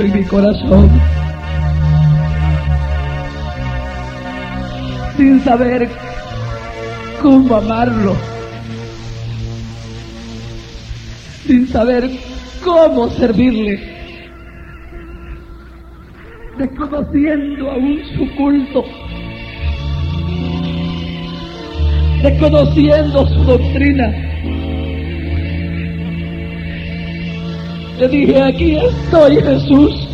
en mi corazón, sin saber cómo amarlo, sin saber cómo servirle, desconociendo aún su culto, desconociendo su doctrina. Le dije: aquí estoy, Jesús.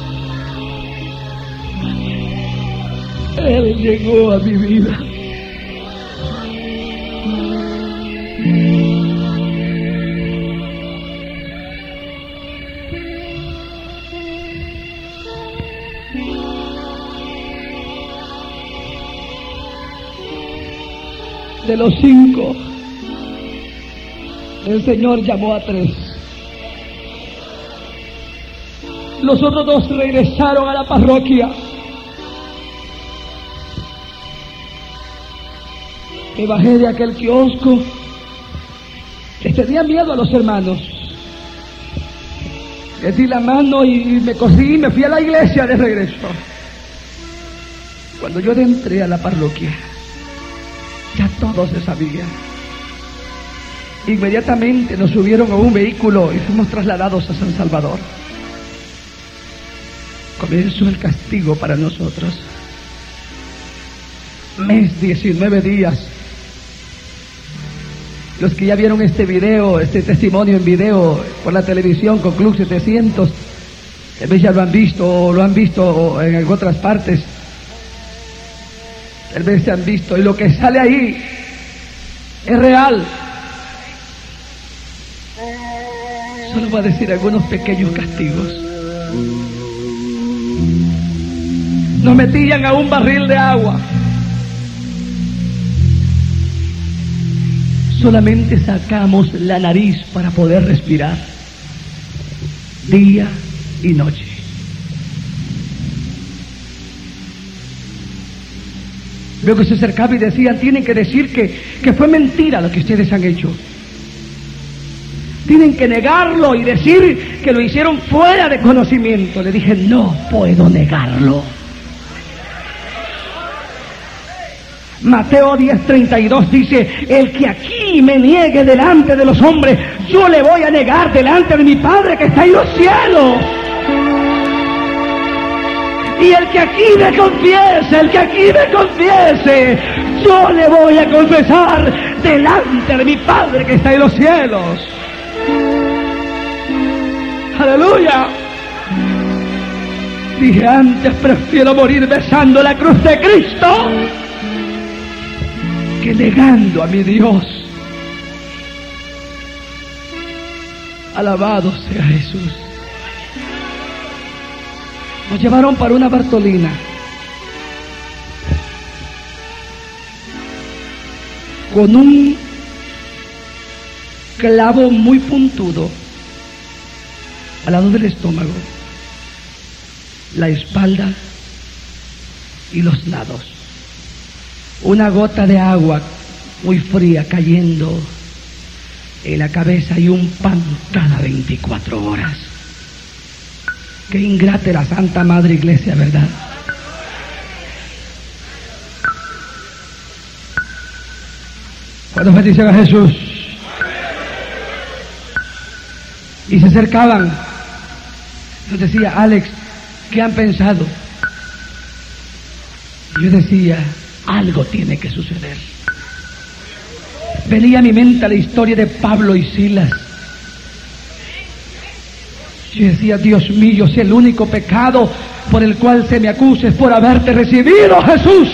Él llegó a mi vida. De los 5, el Señor llamó a 3. Los otros 2 regresaron a la parroquia. Me bajé de aquel kiosco. Les tenía miedo a los hermanos. Les di la mano y me cosí y me fui a la iglesia de regreso. Cuando yo entré a la parroquia, ya todo se sabía. Inmediatamente nos subieron a un vehículo y fuimos trasladados a San Salvador. Comenzó el castigo para nosotros. Mes 19 días. Los que ya vieron este video, este testimonio en video por la televisión con Club 700, tal vez ya lo han visto o lo han visto en otras partes. Tal vez se han visto, y lo que sale ahí es real. Solo voy a decir algunos pequeños castigos. Nos metían a un barril de agua. Solamente sacamos la nariz para poder respirar, día y noche. Luego se acercaba y decían: tienen que decir que fue mentira lo que ustedes han hecho. Tienen que negarlo y decir que lo hicieron fuera de conocimiento. Le dije: no puedo negarlo. Mateo 10:32 dice: el que aquí me niegue delante de los hombres, yo le voy a negar delante de mi Padre que está en los cielos. Y el que aquí me confiese, yo le voy a confesar delante de mi Padre que está en los cielos. Aleluya. Dije: antes prefiero morir besando la cruz de Cristo que negando a mi Dios. Alabado sea Jesús. Nos llevaron para una Bartolina. Con un clavo muy puntudo al lado del estómago, la espalda y los lados. Una gota de agua muy fría cayendo en la cabeza y un pan cada 24 horas. Qué ingrata la Santa Madre Iglesia, ¿verdad? ¿Cuántos bendicen a Jesús? Y se acercaban. Yo decía: Alex, ¿qué han pensado? Y yo decía: algo tiene que suceder. Venía a mi mente la historia de Pablo y Silas. Yo decía: Dios mío, si el único pecado por el cual se me acusa es por haberte recibido, Jesús.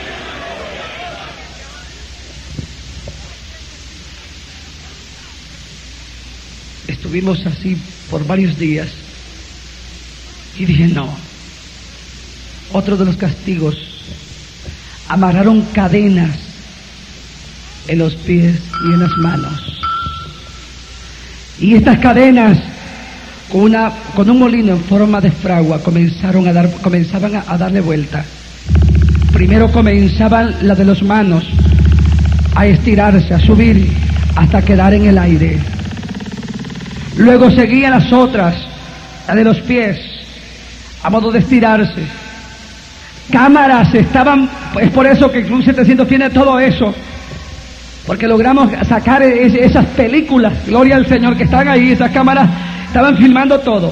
Estuvimos así por varios días y dije: no. Otro de los castigos: amarraron cadenas en los pies y en las manos, y estas cadenas con un molino en forma de fragua comenzaban a darle vuelta. Primero comenzaban las de las manos a estirarse, a subir hasta quedar en el aire. Luego seguían las otras, la de los pies, a modo de estirarse. Cámaras estaban, es por eso que Club 700 tiene todo eso, porque logramos sacar esas películas, gloria al Señor, que están ahí. Esas cámaras estaban filmando todo.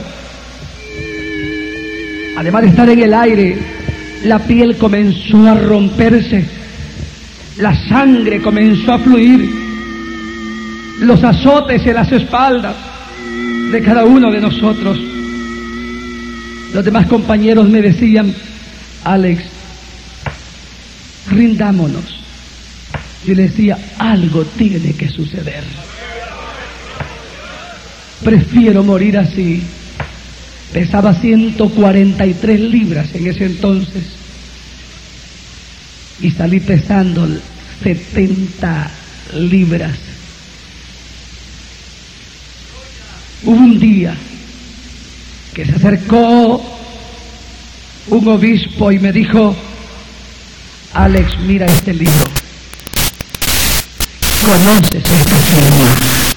Además de estar en el aire, la piel comenzó a romperse, la sangre comenzó a fluir, los azotes en las espaldas de cada uno de nosotros. Los demás compañeros me decían: Alex, rindámonos. Yo le decía: algo tiene que suceder. Prefiero morir así. Pesaba 143 libras en ese entonces y salí pesando 70 libras. Hubo un día que se acercó un obispo y me dijo: Alex, mira este libro. ¿Conoces este film?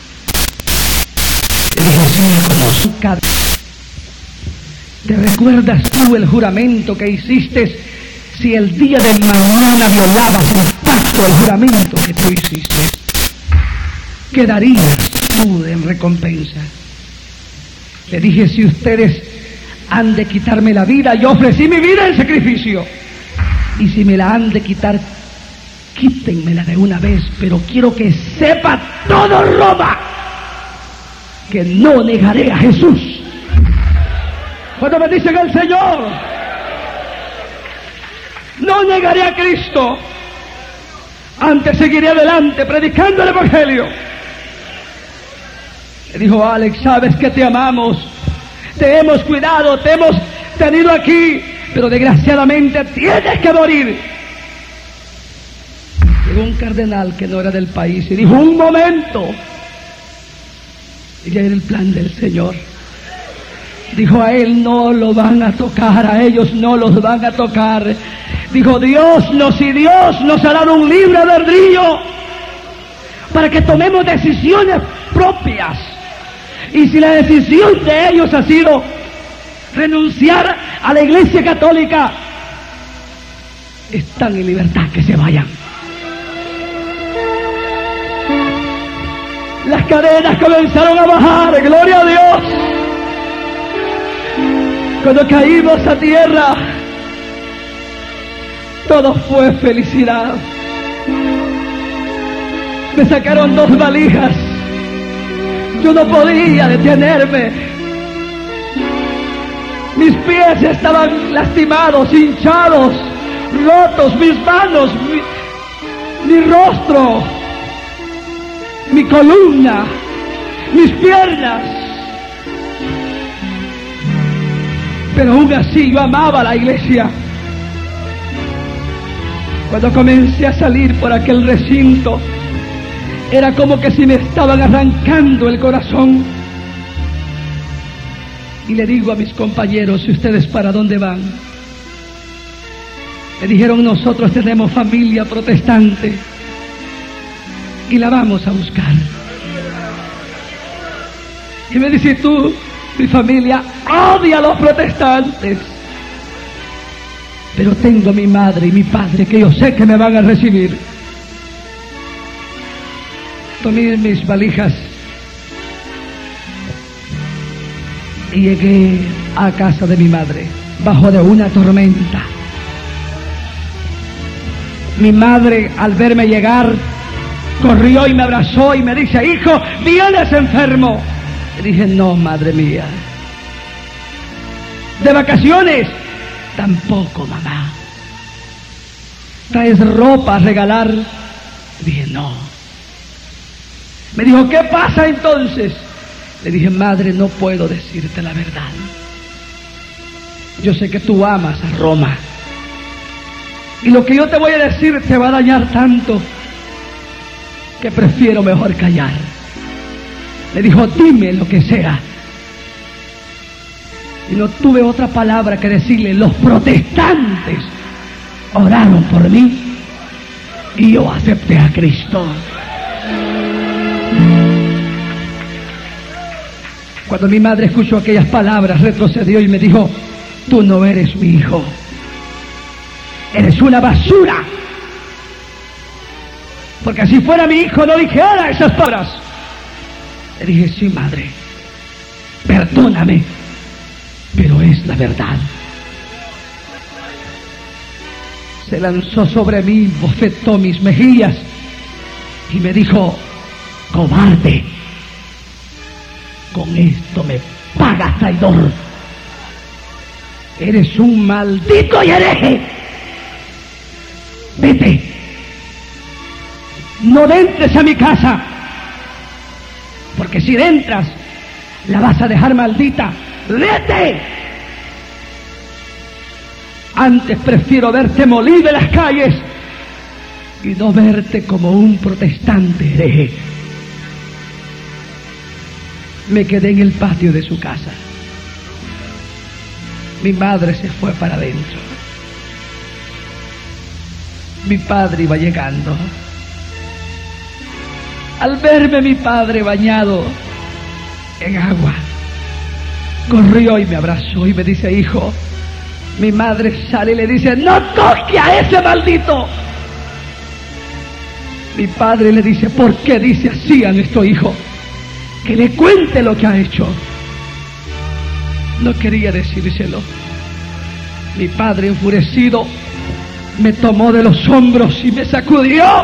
Le dije: sí, conozco. ¿Te recuerdas tú el juramento que hiciste si el día de mañana violabas el pacto, el juramento que tú hiciste? ¿Qué darías tú en recompensa? Le dije: si ustedes han de quitarme la vida, yo ofrecí mi vida en sacrificio. Y si me la han de quitar, quítenmela de una vez, pero quiero que sepa todo Roma que no negaré a Jesús. Cuando me dicen el Señor, no negaré a Cristo, antes seguiré adelante predicando el Evangelio. Le dijo: Alex, sabes que te amamos, te hemos cuidado, te hemos tenido aquí, pero desgraciadamente tienes que morir. Llegó un cardenal que no era del país y dijo: un momento. Y ya era el plan del Señor. Dijo: a él no lo van a tocar, a ellos no los van a tocar. Dijo: Dios nos ha dado un libre albedrío para que tomemos decisiones propias. Y si la decisión de ellos ha sido renunciar a la Iglesia Católica, están en libertad, que se vayan. Las cadenas comenzaron a bajar, gloria a Dios. Cuando caímos a tierra, todo fue felicidad. Me sacaron 2 valijas. Yo no podía detenerme. Mis pies estaban lastimados, hinchados, rotos, mis manos, mi rostro, mi columna, mis piernas. Pero aún así yo amaba la iglesia. Cuando comencé a salir por aquel recinto, era como que si me estaban arrancando el corazón. Y le digo a mis compañeros: ¿y ustedes para dónde van? Me dijeron: nosotros tenemos familia protestante y la vamos a buscar. Y me dice: tú, mi familia odia a los protestantes, pero tengo mi madre y mi padre que yo sé que me van a recibir. Tomé mis valijas y llegué a casa de mi madre bajo de una tormenta. Mi madre, al verme llegar, corrió y me abrazó y me dice: hijo, ¿vienes enfermo? Le dije: no, madre mía. ¿De vacaciones? Tampoco, mamá. ¿Traes ropa a regalar? Le dije: no. Me dijo: ¿qué pasa entonces? Le dije: madre, no puedo decirte la verdad. Yo sé que tú amas a Roma, y lo que yo te voy a decir te va a dañar tanto que prefiero mejor callar. Le dijo: dime lo que sea. Y no tuve otra palabra que decirle: los protestantes oraron por mí y yo acepté a Cristo. Cuando mi madre escuchó aquellas palabras, retrocedió y me dijo: tú no eres mi hijo. Eres una basura. Porque si fuera mi hijo no dijera esas palabras. Le dije, sí, madre, perdóname, pero es la verdad. Se lanzó sobre mí, bofetó mis mejillas y me dijo, cobarde, con esto me pagas, traidor. Eres un maldito y hereje. Vete. No entres a mi casa, porque si entras, la vas a dejar maldita. ¡Vete! Antes prefiero verte molido en las calles y no verte como un protestante hereje. Me quedé en el patio de su casa. Mi madre se fue para adentro. Mi padre iba llegando. Al verme mi padre bañado en agua, corrió y me abrazó y me dice, hijo. Mi madre sale y le dice, no toque a ese maldito. Mi padre le dice, ¿por qué dice así a nuestro hijo? Que le cuente lo que ha hecho. No quería decírselo. Mi padre, enfurecido, me tomó de los hombros y me sacudió.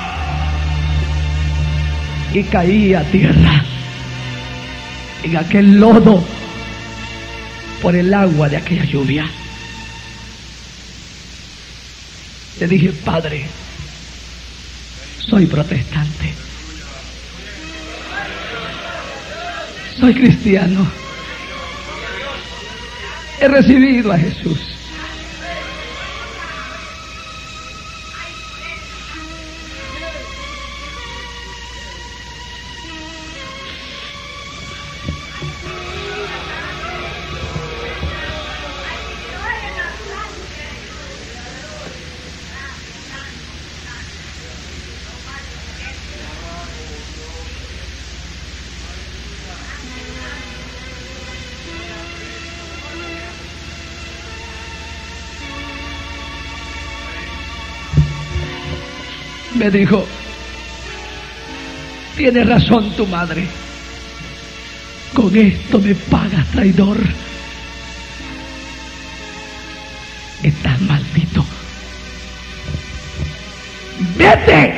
Y caí a tierra, en aquel lodo, por el agua de aquella lluvia. Le dije, padre, soy protestante, soy cristiano, he recibido a Jesús. Me dijo, tiene razón tu madre, con esto me pagas, traidor. Estás maldito. ¡Vete!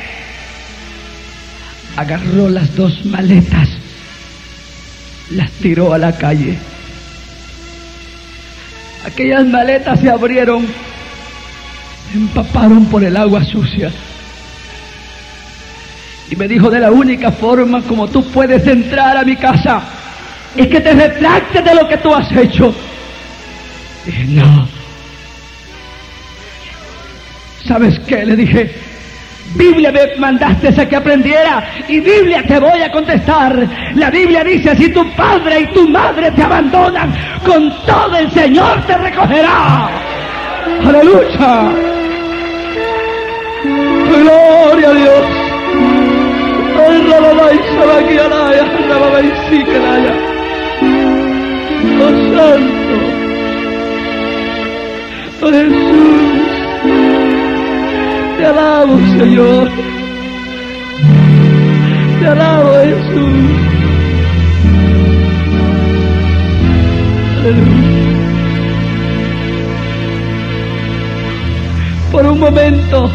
Agarró las dos maletas, las tiró a la calle. Aquellas maletas se abrieron, se empaparon por el agua sucia. Y me dijo, de la única forma como tú puedes entrar a mi casa es que te retractes de lo que tú has hecho. Dije, no. ¿Sabes qué? Le dije, Biblia me mandaste a que aprendiera y Biblia te voy a contestar. La Biblia dice, si tu padre y tu madre te abandonan, con todo el Señor te recogerá. ¡Aleluya! ¡Gloria a Dios! ¡Oh Santo! ¡Oh Jesús! Te alabo, Señor. Te alabo, Jesús. Aleluya. Por un momento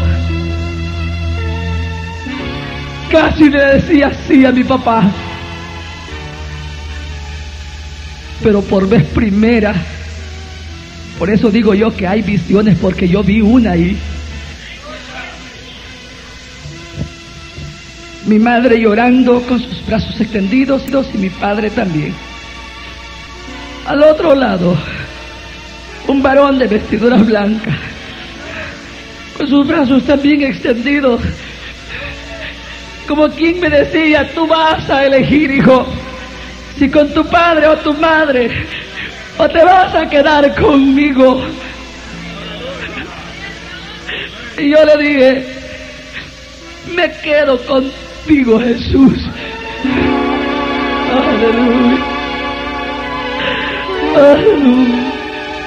casi le decía sí a mi papá, pero por vez primera, por eso digo yo que hay visiones, porque yo vi una ahí. Mi madre llorando con sus brazos extendidos y mi padre también. Al otro lado, un varón de vestidura blanca, con sus brazos también extendidos, como quien me decía, tú vas a elegir, hijo, si con tu padre o tu madre, o te vas a quedar conmigo. Y yo le dije, me quedo contigo, Jesús. Aleluya. Aleluya.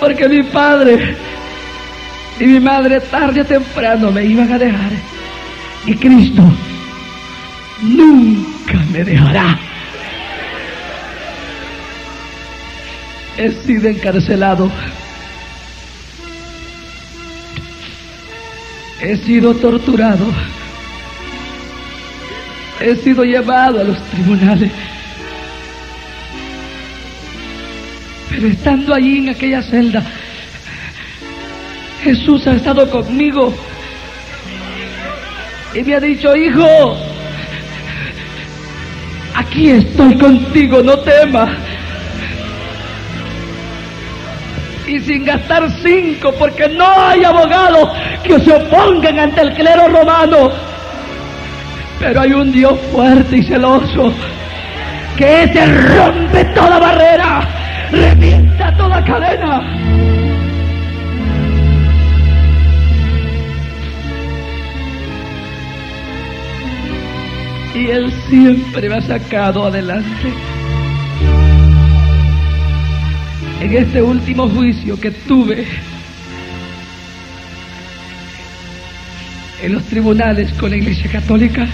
porque mi padre y mi madre tarde o temprano me iban a dejar. Y Cristo nunca me dejará. He sido encarcelado. He sido torturado. He sido llevado a los tribunales. Pero estando allí en aquella celda, Jesús ha estado conmigo y me ha dicho: hijo, aquí estoy contigo, no temas. Y sin gastar 5, porque no hay abogados que se opongan ante el clero romano. Pero hay un Dios fuerte y celoso, que ese rompe toda barrera, revienta toda cadena. Y Él siempre me ha sacado adelante. En este último juicio que tuve en los tribunales con la Iglesia Católica,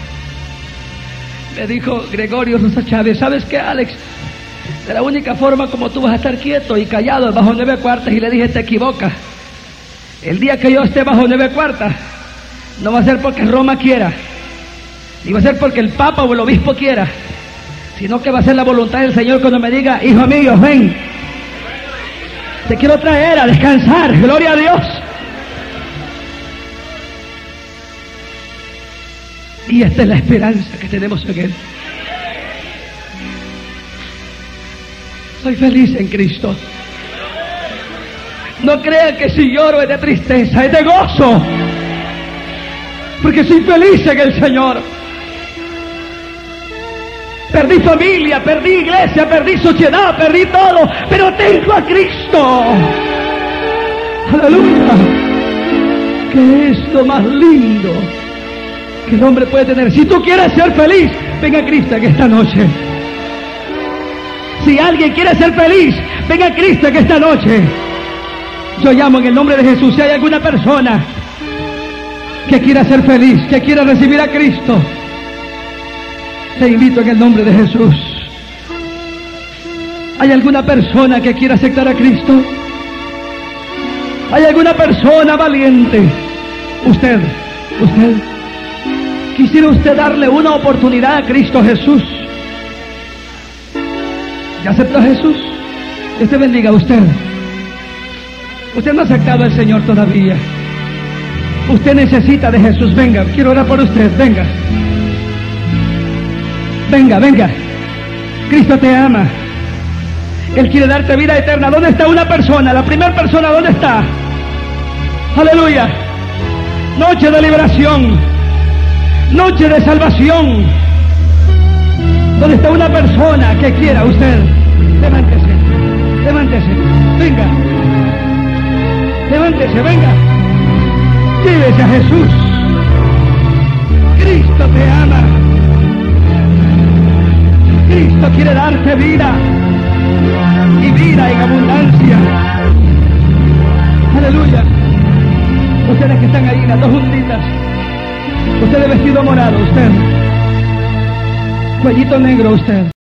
me dijo Gregorio Rosa Chávez: ¿sabes qué, Alex? De la única forma como tú vas a estar quieto y callado bajo 9 cuartas. Y le dije: te equivocas. El día que yo esté bajo 9 cuartas, no va a ser porque Roma quiera, ni va a ser porque el Papa o el Obispo quiera, sino que va a ser la voluntad del Señor cuando me diga: hijo mío, ven, te quiero traer a descansar. Gloria a Dios. Y esta es la esperanza que tenemos en Él. Soy feliz en Cristo. No crean que si lloro es de tristeza, es de gozo, porque soy feliz en el Señor. Perdí familia, perdí iglesia, perdí sociedad, perdí todo, pero tengo a Cristo. Aleluya. Que es lo más lindo que el hombre puede tener. Si tú quieres ser feliz, venga a Cristo en esta noche. Si alguien quiere ser feliz, venga a Cristo en esta noche. Yo llamo en el nombre de Jesús. Si hay alguna persona que quiera ser feliz, que quiera recibir a Cristo, te invito en el nombre de Jesús. ¿Hay alguna persona que quiera aceptar a Cristo? ¿Hay alguna persona valiente? Usted. ¿Quisiera usted darle una oportunidad a Cristo Jesús? ¿Ya aceptó a Jesús? Dios te bendiga a usted. Usted no ha aceptado al Señor todavía. Usted necesita de Jesús. Venga, quiero orar por usted. Venga. Venga. Cristo te ama. Él quiere darte vida eterna. ¿Dónde está una persona? La primera persona, ¿dónde está? Aleluya. Noche de liberación. Noche de salvación. ¿Dónde está una persona que quiera usted? Levántese. Venga. Levántese, venga. Llévese a Jesús. Cristo te ama. Cristo quiere darte vida, y vida en abundancia. Aleluya. Ustedes que están ahí, las dos juntitas, usted de vestido morado, usted, cuellito negro, usted.